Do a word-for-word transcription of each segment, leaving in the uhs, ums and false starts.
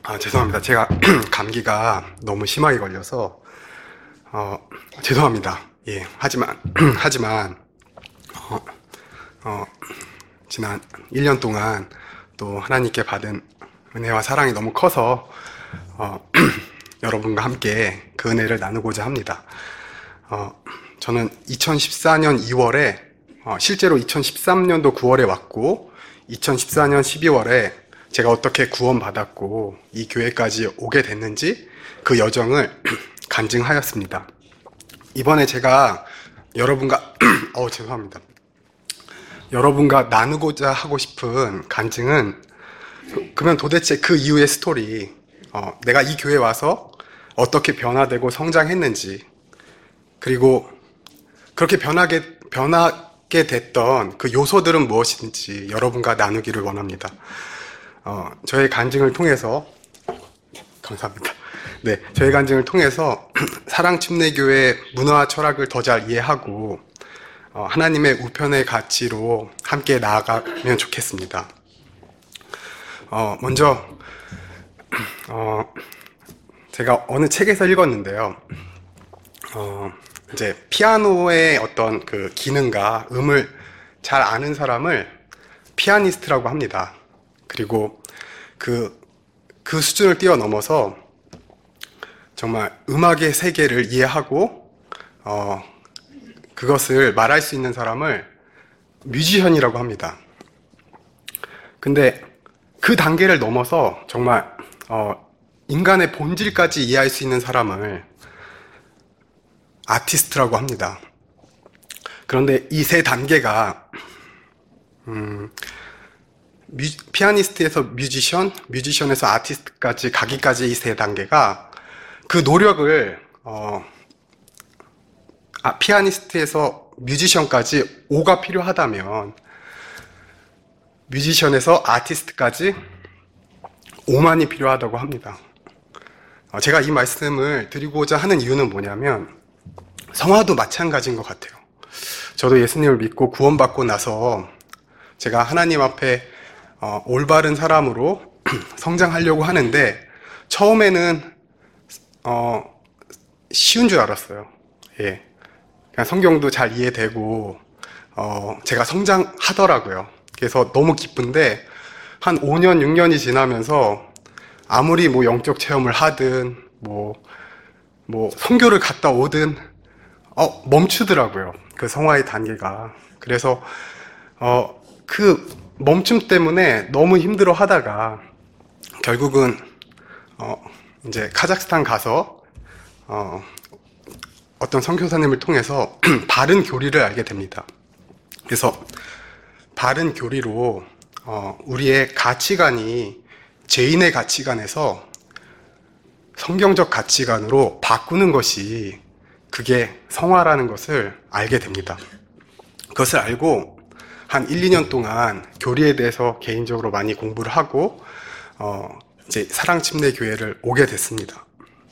아, 죄송합니다. 제가 감기가 너무 심하게 걸려서, 어, 죄송합니다. 예, 하지만, 하지만, 어, 어, 지난 일 년 동안 또 하나님께 받은 은혜와 사랑이 너무 커서, 어, 여러분과 함께 그 은혜를 나누고자 합니다. 어, 저는 이천십사 년 이월에, 어, 실제로 이천십삼 년도 구월에 왔고, 이천십사 년 십이월에 제가 어떻게 구원받았고 이 교회까지 오게 됐는지 그 여정을 간증하였습니다. 이번에 제가 여러분과 어 죄송합니다. 여러분과 나누고자 하고 싶은 간증은 그러면 도대체 그 이후의 스토리, 어, 내가 이 교회에 와서 어떻게 변화되고 성장했는지, 그리고 그렇게 변하게 변하게 됐던 그 요소들은 무엇인지 여러분과 나누기를 원합니다. 어, 저의 간증을 통해서, 감사합니다. 네, 저의 간증을 통해서 사랑침례교회 문화 철학을 더 잘 이해하고, 어, 하나님의 우편의 가치로 함께 나아가면 좋겠습니다. 어, 먼저, 어, 제가 어느 책에서 읽었는데요. 어, 이제 피아노의 어떤 그 기능과 음을 잘 아는 사람을 피아니스트라고 합니다. 그리고 그, 그 수준을 뛰어넘어서 정말 음악의 세계를 이해하고, 어, 그것을 말할 수 있는 사람을 뮤지션이라고 합니다. 근데 그 단계를 넘어서 정말, 어, 인간의 본질까지 이해할 수 있는 사람을 아티스트라고 합니다. 그런데 이 세 단계가, 음, 뮤, 피아니스트에서 뮤지션, 뮤지션에서 아티스트까지 가기까지 이 세 단계가 그 노력을 어, 아, 피아니스트에서 뮤지션까지 오가 필요하다면 뮤지션에서 아티스트까지 오만이 필요하다고 합니다. 어, 제가 이 말씀을 드리고자 하는 이유는 뭐냐면 성화도 마찬가지인 것 같아요. 저도 예수님을 믿고 구원받고 나서 제가 하나님 앞에 어, 올바른 사람으로 성장하려고 하는데 처음에는 어, 쉬운 줄 알았어요. 예, 그냥 성경도 잘 이해되고 어, 제가 성장하더라고요. 그래서 너무 기쁜데 한 오 년, 육 년이 지나면서 아무리 뭐 영적 체험을 하든 뭐, 뭐 선교를 갔다 오든 어, 멈추더라고요. 그 성화의 단계가. 그래서 어, 그 멈춤 때문에 너무 힘들어 하다가 결국은 어 이제 카자흐스탄 가서 어 어떤 선교사님을 통해서 바른 교리를 알게 됩니다. 그래서 바른 교리로 어 우리의 가치관이 죄인의 가치관에서 성경적 가치관으로 바꾸는 것이 그게 성화라는 것을 알게 됩니다. 그것을 알고 한 일, 이 년 동안 교리에 대해서 개인적으로 많이 공부를 하고, 어, 이제 사랑침례교회를 오게 됐습니다.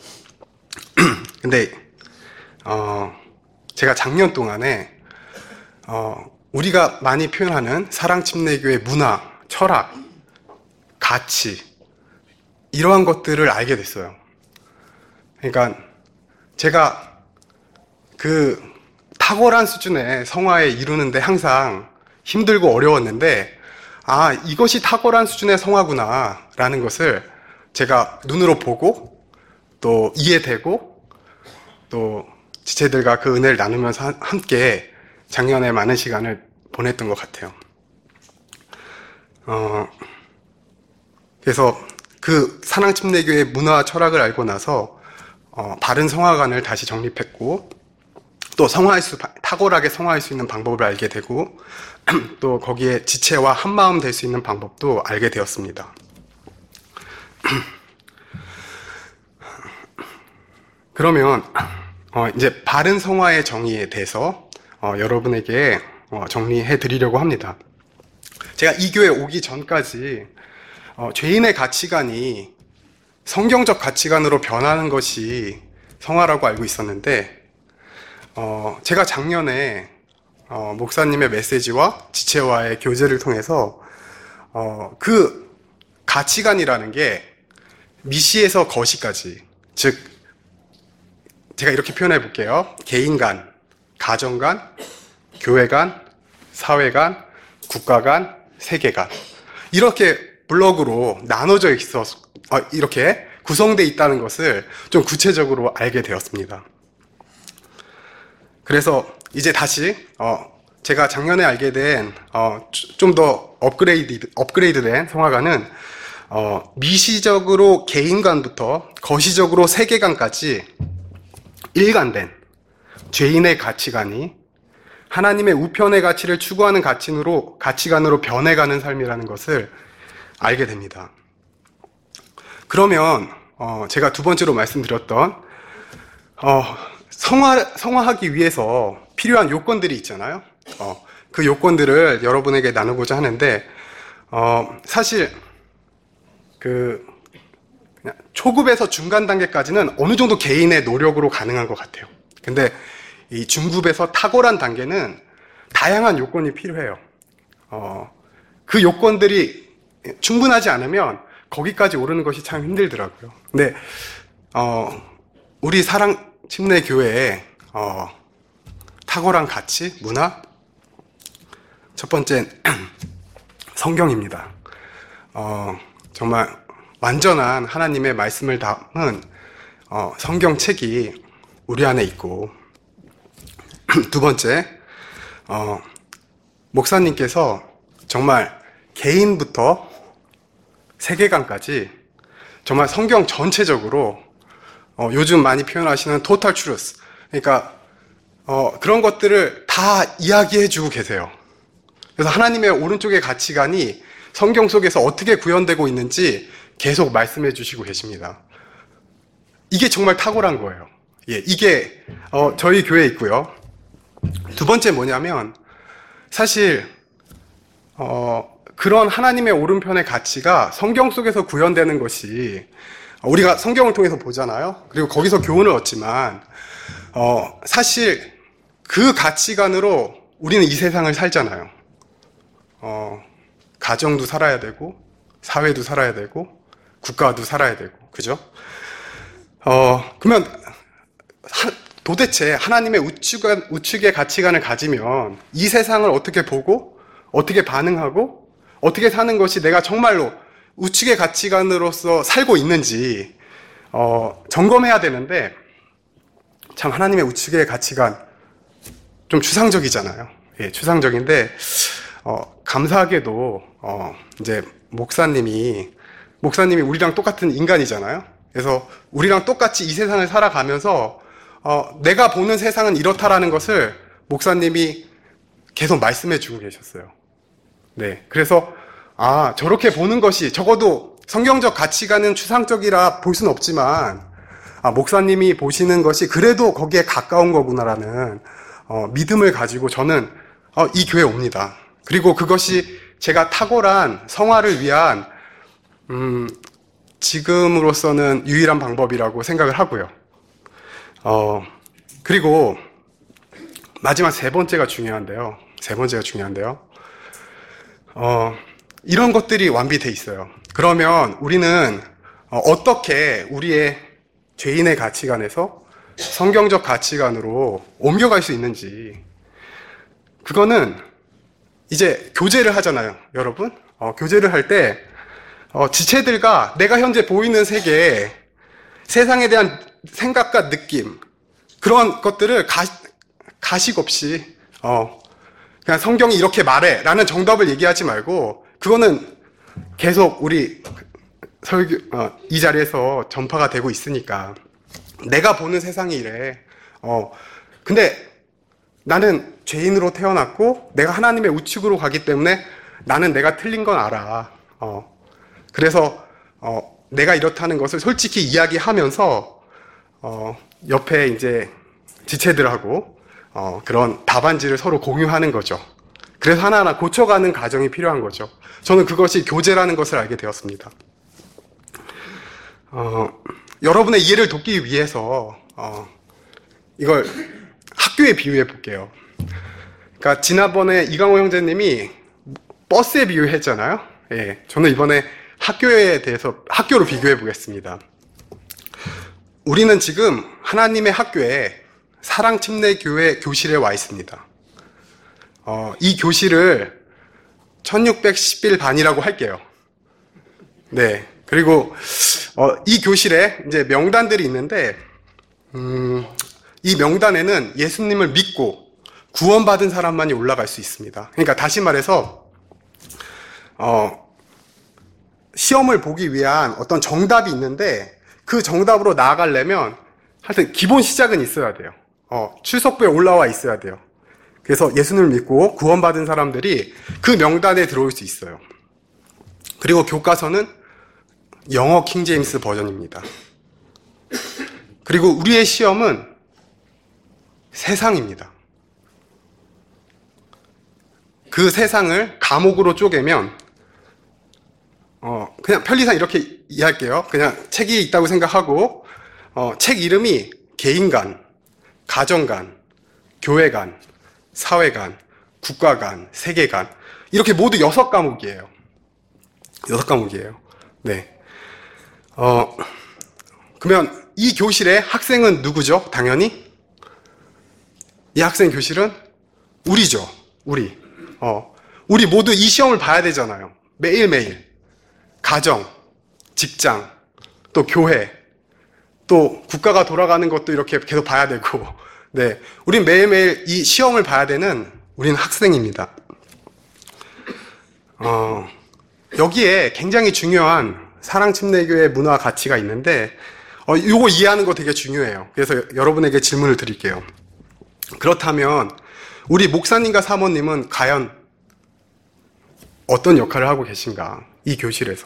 근데, 어, 제가 작년 동안에, 어, 우리가 많이 표현하는 사랑침례교회 문화, 철학, 가치, 이러한 것들을 알게 됐어요. 그러니까, 제가 그 탁월한 수준의 성화에 이루는데 항상 힘들고 어려웠는데 아 이것이 탁월한 수준의 성화구나 라는 것을 제가 눈으로 보고 또 이해되고 또 지체들과 그 은혜를 나누면서 함께 작년에 많은 시간을 보냈던 것 같아요. 어, 그래서 그 사랑침례교회 문화 철학을 알고 나서 어, 바른 성화관을 다시 정립했고 또 성화할 수, 탁월하게 성화할 수 있는 방법을 알게 되고 또 거기에 지체와 한마음 될 수 있는 방법도 알게 되었습니다. 그러면 어, 이제 바른 성화의 정의에 대해서 어, 여러분에게 어, 정리해 드리려고 합니다. 제가 이 교회 오기 전까지 어, 죄인의 가치관이 성경적 가치관으로 변하는 것이 성화라고 알고 있었는데 어, 제가 작년에 어, 목사님의 메시지와 지체와의 교제를 통해서 어, 그 가치관이라는 게 미시에서 거시까지, 즉 제가 이렇게 표현해 볼게요. 개인 간, 가정 간, 교회 간, 사회 간, 국가 간, 세계 간, 이렇게 블록으로 나눠져 있어 어, 이렇게 구성되어 있다는 것을 좀 구체적으로 알게 되었습니다. 그래서 이제 다시 어, 제가 작년에 알게 된 어, 좀 더 업그레이드 업그레이드된 성화관은 어, 미시적으로 개인관부터 거시적으로 세계관까지 일관된 죄인의 가치관이 하나님의 우편의 가치를 추구하는 가치로, 가치관으로 변해가는 삶이라는 것을 알게 됩니다. 그러면 어, 제가 두 번째로 말씀드렸던 어, 성화, 성화하기 위해서 필요한 요건들이 있잖아요. 어, 그 요건들을 여러분에게 나누고자 하는데 어, 사실 그 그냥 초급에서 중간 단계까지는 어느 정도 개인의 노력으로 가능한 것 같아요. 근데 이 중급에서 탁월한 단계는 다양한 요건이 필요해요. 어, 그 요건들이 충분하지 않으면 거기까지 오르는 것이 참 힘들더라고요. 근데 어, 우리 사랑 침례 교회에 어, 탁월한 가치, 문화, 첫 번째 성경입니다. 어, 정말 완전한 하나님의 말씀을 담은 어, 성경책이 우리 안에 있고, 두 번째 어, 목사님께서 정말 개인부터 세계관까지 정말 성경 전체적으로 어, 요즘 많이 표현하시는 토탈 트루스, 그러니까 어, 그런 것들을 다 이야기해 주고 계세요. 그래서 하나님의 오른쪽의 가치관이 성경 속에서 어떻게 구현되고 있는지 계속 말씀해 주시고 계십니다. 이게 정말 탁월한 거예요. 예, 이게 어, 저희 교회에 있고요. 두 번째 뭐냐면 사실 어, 그런 하나님의 오른편의 가치가 성경 속에서 구현되는 것이, 우리가 성경을 통해서 보잖아요. 그리고 거기서 교훈을 얻지만 어, 사실 그 가치관으로 우리는 이 세상을 살잖아요. 어, 가정도 살아야 되고 사회도 살아야 되고 국가도 살아야 되고, 그죠? 어, 그러면 하, 도대체 하나님의 우측, 우측의 가치관을 가지면 이 세상을 어떻게 보고 어떻게 반응하고 어떻게 사는 것이 내가 정말로 우측의 가치관으로서 살고 있는지 어, 점검해야 되는데, 참 하나님의 우측의 가치관 좀 추상적이잖아요. 예, 추상적인데 어, 감사하게도 어, 이제 목사님이 목사님이 우리랑 똑같은 인간이잖아요. 그래서 우리랑 똑같이 이 세상을 살아가면서 어, 내가 보는 세상은 이렇다라는 것을 목사님이 계속 말씀해 주고 계셨어요. 네, 그래서 아, 저렇게 보는 것이, 적어도 성경적 가치관은 추상적이라 볼 수는 없지만 아, 목사님이 보시는 것이 그래도 거기에 가까운 거구나라는 어, 믿음을 가지고 저는 어, 이 교회에 옵니다. 그리고 그것이 제가 탁월한 성화를 위한 음, 지금으로서는 유일한 방법이라고 생각을 하고요. 어, 그리고 마지막 세 번째가 중요한데요. 세 번째가 중요한데요. 어, 이런 것들이 완비돼 있어요. 그러면 우리는 어, 어떻게 우리의 죄인의 가치관에서 성경적 가치관으로 옮겨갈 수 있는지, 그거는 이제 교제를 하잖아요, 여러분. 어, 교제를 할 때 어, 지체들과 내가 현재 보이는 세계, 세상에 대한 생각과 느낌, 그런 것들을 가, 가식 없이 어, 그냥 성경이 이렇게 말해 라는 정답을 얘기하지 말고, 그거는 계속 우리 설교, 어, 이 자리에서 전파가 되고 있으니까 내가 보는 세상이 이래. 어, 근데 나는 죄인으로 태어났고 내가 하나님의 우측으로 가기 때문에 나는 내가 틀린 건 알아. 어, 그래서 어, 내가 이렇다는 것을 솔직히 이야기하면서 어, 옆에 이제 지체들하고 어, 그런 답안지를 서로 공유하는 거죠. 그래서 하나하나 고쳐가는 과정이 필요한 거죠. 저는 그것이 교제라는 것을 알게 되었습니다. 어, 여러분의 이해를 돕기 위해서 어, 이걸 학교에 비유해 볼게요. 그러니까 지난번에 이강호 형제님이 버스에 비유했잖아요. 예, 저는 이번에 학교에 대해서, 학교로 비교해 보겠습니다. 우리는 지금 하나님의 학교에 사랑침례교회 교실에 와 있습니다. 어, 이 교실을 천육백십 일 반이라고 할게요. 네. 그리고, 어, 이 교실에 이제 명단들이 있는데, 음, 이 명단에는 예수님을 믿고 구원받은 사람만이 올라갈 수 있습니다. 그러니까 다시 말해서, 어, 시험을 보기 위한 어떤 정답이 있는데, 그 정답으로 나아가려면, 하여튼 기본 시작은 있어야 돼요. 어, 출석부에 올라와 있어야 돼요. 그래서 예수님을 믿고 구원받은 사람들이 그 명단에 들어올 수 있어요. 그리고 교과서는 영어 킹제임스 버전입니다. 그리고 우리의 시험은 세상입니다. 그 세상을 과목으로 쪼개면 어, 그냥 편리상 이렇게 이해할게요. 그냥 책이 있다고 생각하고 어, 책 이름이 개인간, 가정간, 교회간, 사회간, 국가간, 세계간 이렇게 모두 여섯 과목이에요. 여섯 과목이에요. 네. 어, 그러면 이 교실의 학생은 누구죠? 당연히 이 학생 교실은 우리죠. 우리. 어, 우리 모두 이 시험을 봐야 되잖아요. 매일매일. 가정, 직장, 또 교회, 또 국가가 돌아가는 것도 이렇게 계속 봐야 되고, 네. 우린 매일매일 이 시험을 봐야 되는 우리는 학생입니다. 어, 여기에 굉장히 중요한 사랑침례교회 문화 가치가 있는데, 어, 이거 이해하는 거 되게 중요해요. 그래서 여러분에게 질문을 드릴게요. 그렇다면, 우리 목사님과 사모님은 과연 어떤 역할을 하고 계신가? 이 교실에서.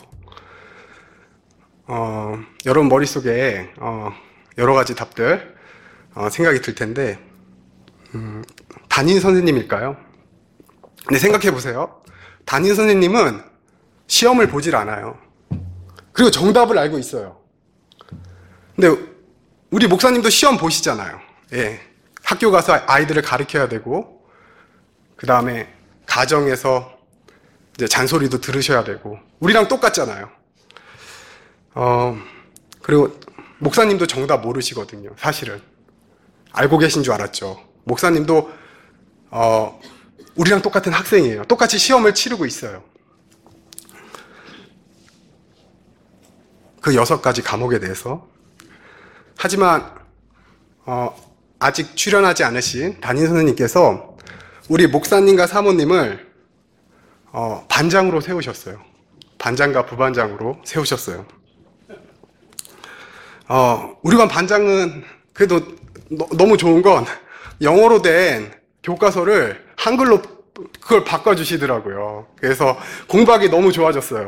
어, 여러분 머릿속에, 어, 여러 가지 답들, 어, 생각이 들 텐데, 음, 담임 선생님일까요? 근데 생각해 보세요. 담임 선생님은 시험을 보질 않아요. 그리고 정답을 알고 있어요. 근데 우리 목사님도 시험 보시잖아요. 예. 학교 가서 아이들을 가르쳐야 되고, 그 다음에 가정에서 이제 잔소리도 들으셔야 되고, 우리랑 똑같잖아요. 어, 그리고 목사님도 정답 모르시거든요, 사실은. 알고 계신 줄 알았죠. 목사님도, 어, 우리랑 똑같은 학생이에요. 똑같이 시험을 치르고 있어요. 그 여섯 가지 과목에 대해서. 하지만, 어, 아직 출연하지 않으신 담임 선생님께서 우리 목사님과 사모님을 어, 반장으로 세우셨어요. 반장과 부반장으로 세우셨어요. 어, 우리 반 반장은 그래도 너, 너무 좋은 건 영어로 된 교과서를 한글로 그걸 바꿔주시더라고요. 그래서 공부하기 너무 좋아졌어요.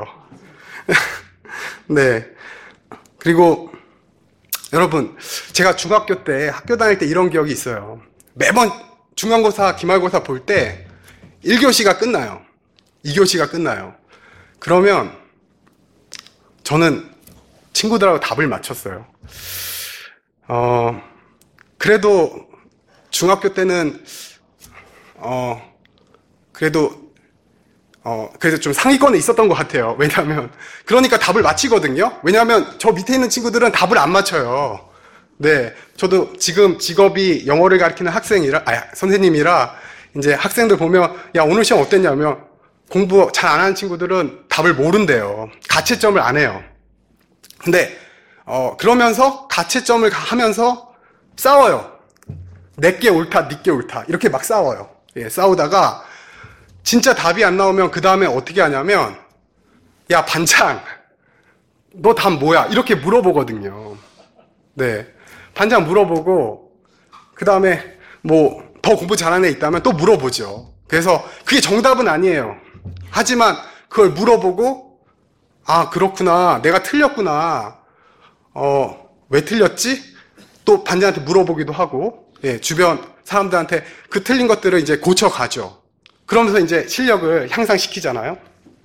네. 그리고 여러분, 제가 중학교 때 학교 다닐 때 이런 기억이 있어요. 매번 중간고사, 기말고사 볼 때 일 교시가 끝나요. 이 교시가 끝나요. 그러면 저는 친구들하고 답을 맞췄어요. 어, 그래도 중학교 때는 어, 그래도 어, 그래서 좀 상위권에 있었던 것 같아요. 왜냐하면 그러니까 답을 맞히거든요. 왜냐하면 저 밑에 있는 친구들은 답을 안 맞춰요. 네, 저도 지금 직업이 영어를 가르치는 학생이라, 아, 선생님이라 이제 학생들 보면 야 오늘 시험 어땠냐면 공부 잘 안 하는 친구들은 답을 모른대요. 가채점을 안 해요. 근데 어, 그러면서 가채점을 하면서 싸워요. 내게 옳다, 니게 옳다 이렇게 막 싸워요. 예, 싸우다가 진짜 답이 안 나오면 그 다음에 어떻게 하냐면 야 반장 너 답 뭐야? 이렇게 물어보거든요. 네, 반장 물어보고 그 다음에 뭐 더 공부 잘하는 애 있다면 또 물어보죠. 그래서 그게 정답은 아니에요. 하지만 그걸 물어보고 아 그렇구나 내가 틀렸구나 어 왜 틀렸지? 또 반장한테 물어보기도 하고 예, 주변 사람들한테 그 틀린 것들을 이제 고쳐가죠. 그러면서 이제 실력을 향상시키잖아요.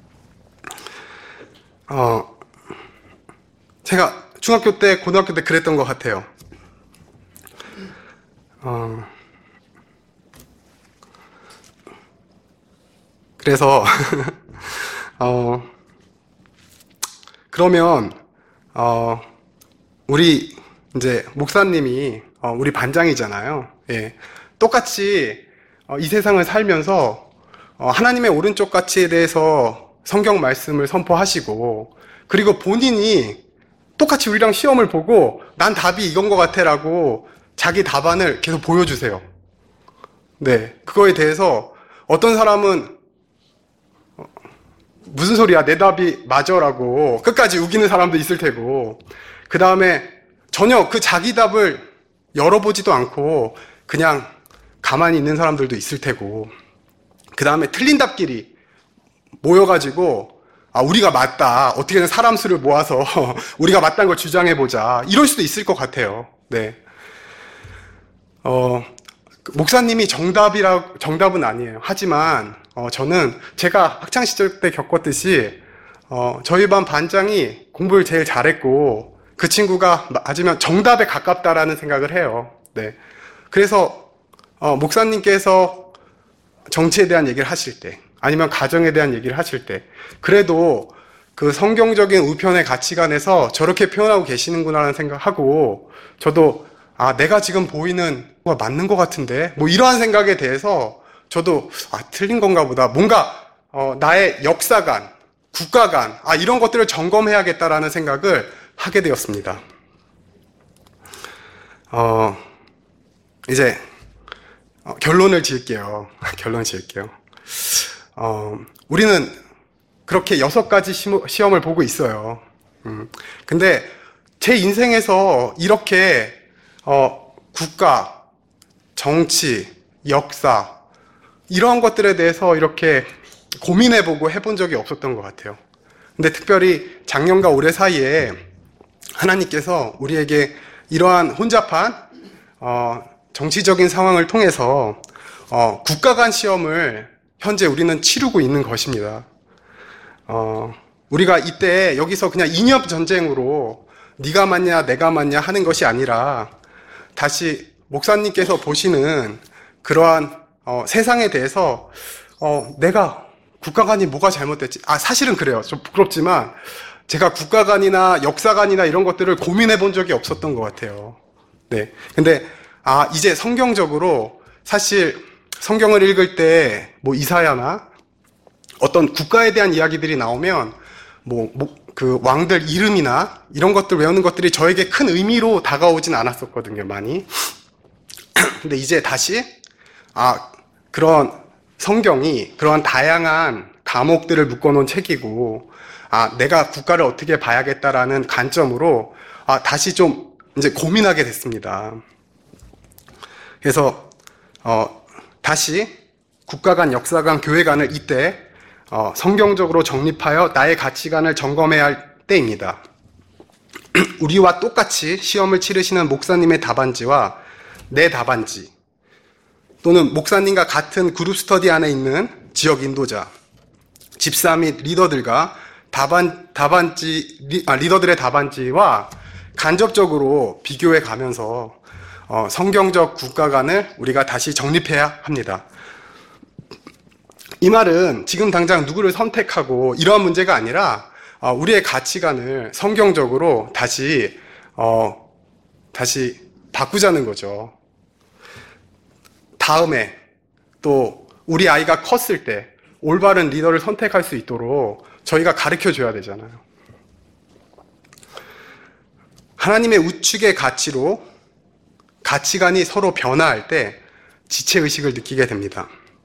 어, 제가 중학교 때, 고등학교 때 그랬던 것 같아요. 어, 그래서, 어, 그러면 어, 우리 이제 목사님이 어, 우리 반장이잖아요. 예. 똑같이 어, 이 세상을 살면서 어, 하나님의 오른쪽 가치에 대해서 성경 말씀을 선포하시고, 그리고 본인이 똑같이 우리랑 시험을 보고 난 답이 이건 것 같아 라고 자기 답안을 계속 보여주세요. 네, 그거에 대해서 어떤 사람은 어, 무슨 소리야, 내 답이 맞아라고 끝까지 우기는 사람도 있을 테고, 그 다음에 전혀 그 자기 답을 열어보지도 않고 그냥 가만히 있는 사람들도 있을 테고, 그 다음에 틀린 답끼리 모여가지고 아, 우리가 맞다, 어떻게든 사람 수를 모아서 우리가 맞다는 걸 주장해보자, 이럴 수도 있을 것 같아요. 네. 어, 목사님이 정답이라, 정답은 아니에요. 하지만 어, 저는 제가 학창시절 때 겪었듯이 어, 저희 반 반장이 공부를 제일 잘했고 그 친구가 맞으면 정답에 가깝다라는 생각을 해요. 네. 그래서 어, 목사님께서 정치에 대한 얘기를 하실 때, 아니면 가정에 대한 얘기를 하실 때, 그래도 그 성경적인 우편의 가치관에서 저렇게 표현하고 계시는구나라는 생각하고, 저도 아, 내가 지금 보이는 거 맞는 것 같은데, 뭐 이러한 생각에 대해서 저도 아, 틀린 건가 보다, 뭔가 어, 나의 역사관, 국가관, 아, 이런 것들을 점검해야겠다라는 생각을 하게 되었습니다. 어, 이제 어, 결론을 지을게요. 결론 지을게요. 어, 우리는 그렇게 여섯 가지 시험을 보고 있어요. 음, 근데 제 인생에서 이렇게 어, 국가, 정치, 역사, 이런 것들에 대해서 이렇게 고민해보고 해본 적이 없었던 것 같아요. 근데 특별히 작년과 올해 사이에 하나님께서 우리에게 이러한 혼잡한 어, 정치적인 상황을 통해서 어, 국가 간 시험을 현재 우리는 치르고 있는 것입니다. 어, 우리가 이때 여기서 그냥 이념 전쟁으로 네가 맞냐 내가 맞냐 하는 것이 아니라 다시 목사님께서 보시는 그러한 어, 세상에 대해서 어, 내가 국가관이 뭐가 잘못됐지? 아, 사실은 그래요. 좀 부끄럽지만 제가 국가관이나 역사관이나 이런 것들을 고민해 본 적이 없었던 것 같아요. 네. 근데 아, 이제 성경적으로 사실 성경을 읽을 때 뭐 이사야나 어떤 국가에 대한 이야기들이 나오면 뭐 그 왕들 이름이나 이런 것들 외우는 것들이 저에게 큰 의미로 다가오진 않았었거든요, 많이. 근데 이제 다시 아, 그런 성경이 그러한 다양한 과목들을 묶어놓은 책이고, 아, 내가 국가를 어떻게 봐야겠다라는 관점으로 아, 다시 좀 이제 고민하게 됐습니다. 그래서 어, 다시 국가관, 역사관, 교회관을 이때 어, 성경적으로 정립하여 나의 가치관을 점검해야 할 때입니다. 우리와 똑같이 시험을 치르시는 목사님의 답안지와 내 답안지, 또는 목사님과 같은 그룹 스터디 안에 있는 지역 인도자, 집사 및 리더들과 답안, 답안지, 리, 아, 리더들의 답안지와 간접적으로 비교해 가면서 어, 성경적 국가관을 우리가 다시 정립해야 합니다. 이 말은 지금 당장 누구를 선택하고 이러한 문제가 아니라 어, 우리의 가치관을 성경적으로 다시 어, 다시 바꾸자는 거죠. 다음에 또 우리 아이가 컸을 때 올바른 리더를 선택할 수 있도록 저희가 가르쳐 줘야 되잖아요. 하나님의 우측의 가치로 가치관이 서로 변화할 때 지체의식을 느끼게 됩니다.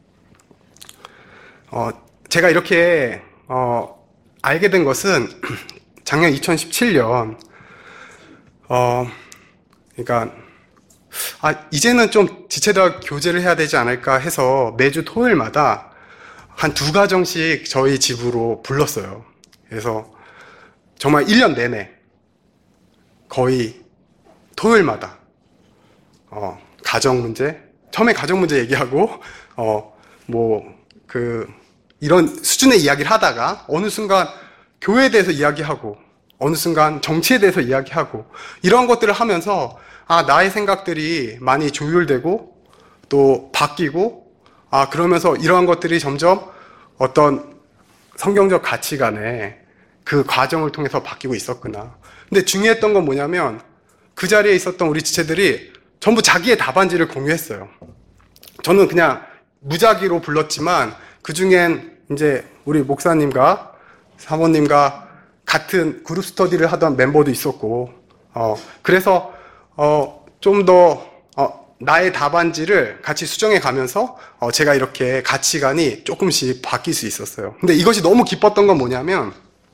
어, 제가 이렇게 어, 알게 된 것은 작년 이천십칠 년 어, 그러니까 아, 이제는 좀 지체대학 교제를 해야 되지 않을까 해서 매주 토요일마다 한 두 가정씩 저희 집으로 불렀어요. 그래서 정말 일 년 내내 거의 토요일마다 어, 가정 문제, 처음에 가정 문제 얘기하고 어, 뭐 그 이런 수준의 이야기를 하다가 어느 순간 교회에 대해서 이야기하고 어느 순간 정치에 대해서 이야기하고 이런 것들을 하면서 아, 나의 생각들이 많이 조율되고 또 바뀌고, 아, 그러면서 이러한 것들이 점점 어떤 성경적 가치관에 그 과정을 통해서 바뀌고 있었구나. 근데 중요했던 건 뭐냐면 그 자리에 있었던 우리 지체들이 전부 자기의 답안지를 공유했어요. 저는 그냥 무작위로 불렀지만 그 중엔 이제 우리 목사님과 사모님과 같은 그룹 스터디를 하던 멤버도 있었고, 어, 그래서, 어, 좀 더, 어, 나의 답안지를 같이 수정해 가면서, 어, 제가 이렇게 가치관이 조금씩 바뀔 수 있었어요. 근데 이것이 너무 기뻤던 건 뭐냐면,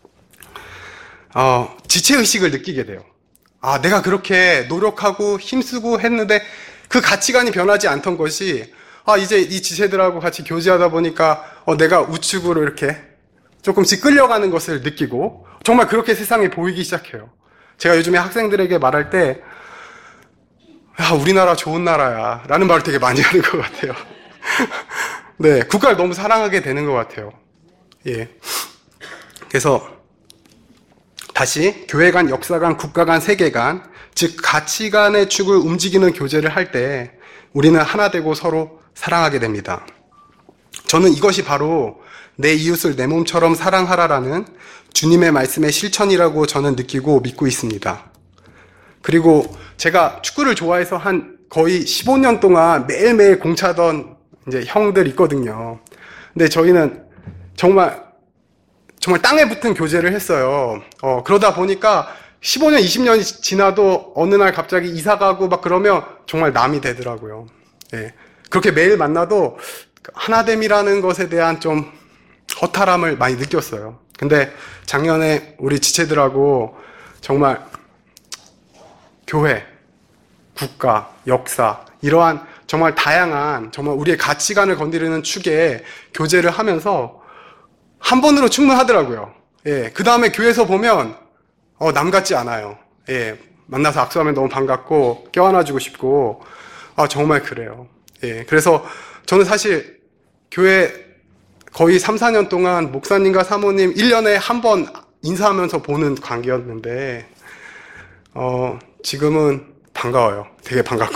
어, 지체의식을 느끼게 돼요. 아, 내가 그렇게 노력하고 힘쓰고 했는데 그 가치관이 변하지 않던 것이, 아, 이제 이 지체들하고 같이 교제하다 보니까, 어, 내가 우측으로 이렇게 조금씩 끌려가는 것을 느끼고, 정말 그렇게 세상이 보이기 시작해요. 제가 요즘에 학생들에게 말할 때, 야, 우리나라 좋은 나라야. 라는 말을 되게 많이 하는 것 같아요. 네, 국가를 너무 사랑하게 되는 것 같아요. 예. 그래서, 다시, 교회 간, 역사 간, 국가 간, 세계 간, 즉, 가치관의 축을 움직이는 교제를 할 때, 우리는 하나 되고 서로 사랑하게 됩니다. 저는 이것이 바로 내 이웃을 내 몸처럼 사랑하라라는 주님의 말씀의 실천이라고 저는 느끼고 믿고 있습니다. 그리고 제가 축구를 좋아해서 한 거의 십오 년 동안 매일매일 공차던 이제 형들 있거든요. 근데 저희는 정말 정말 땅에 붙은 교제를 했어요. 어, 그러다 보니까 십오 년, 이십 년이 지나도 어느 날 갑자기 이사 가고 막 그러면 정말 남이 되더라고요. 예. 그렇게 매일 만나도 하나됨이라는 것에 대한 좀 허탈함을 많이 느꼈어요. 근데 작년에 우리 지체들하고 정말 교회, 국가, 역사 이러한 정말 다양한 정말 우리의 가치관을 건드리는 축에 교제를 하면서 한 번으로 충분하더라고요. 예, 그 다음에 교회에서 보면 어, 남 같지 않아요. 예, 만나서 악수하면 너무 반갑고 껴안아주고 싶고 아 정말 그래요. 예, 그래서 저는 사실 교회 거의 삼, 사 년 동안 목사님과 사모님 일 년에 한 번 인사하면서 보는 관계였는데 어, 지금은 반가워요. 되게 반갑고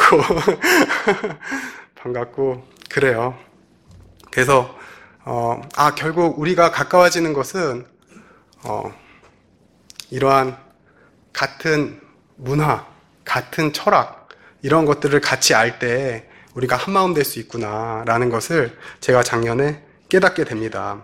반갑고 그래요. 그래서 어, 아 결국 우리가 가까워지는 것은 어, 이러한 같은 문화, 같은 철학 이런 것들을 같이 알 때 우리가 한마음 될 수 있구나라는 것을 제가 작년에 깨닫게 됩니다.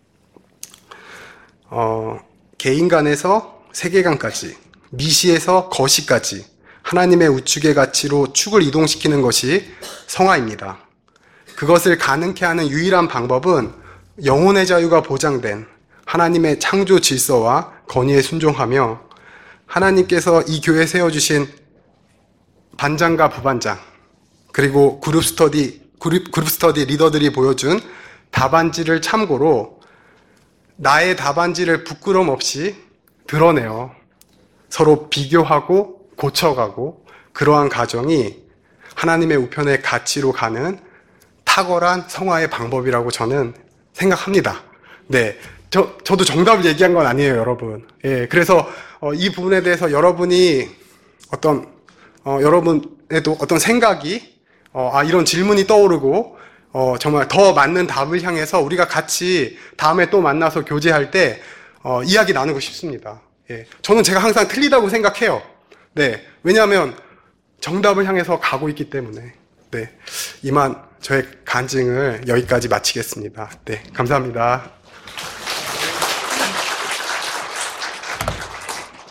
어, 개인 간에서 세계관까지, 미시에서 거시까지 하나님의 우측의 가치로 축을 이동시키는 것이 성화입니다. 그것을 가능케 하는 유일한 방법은 영혼의 자유가 보장된 하나님의 창조 질서와 건의에 순종하며 하나님께서 이 교회에 세워주신 반장과 부반장 그리고 그룹 스터디, 그룹, 그룹 스터디 리더들이 보여준 답안지를 참고로 나의 답안지를 부끄럼 없이 드러내어 서로 비교하고 고쳐가고 그러한 과정이 하나님의 우편의 가치로 가는 탁월한 성화의 방법이라고 저는 생각합니다. 네. 저, 저도 정답을 얘기한 건 아니에요, 여러분. 예. 그래서, 어, 이 부분에 대해서 여러분이 어떤, 어, 여러분에도 어떤 생각이, 어, 아, 이런 질문이 떠오르고, 어, 정말 더 맞는 답을 향해서 우리가 같이 다음에 또 만나서 교제할 때, 어, 이야기 나누고 싶습니다. 예. 저는 제가 항상 틀리다고 생각해요. 네. 왜냐하면 정답을 향해서 가고 있기 때문에. 네. 이만 저의 간증을 여기까지 마치겠습니다. 네. 감사합니다.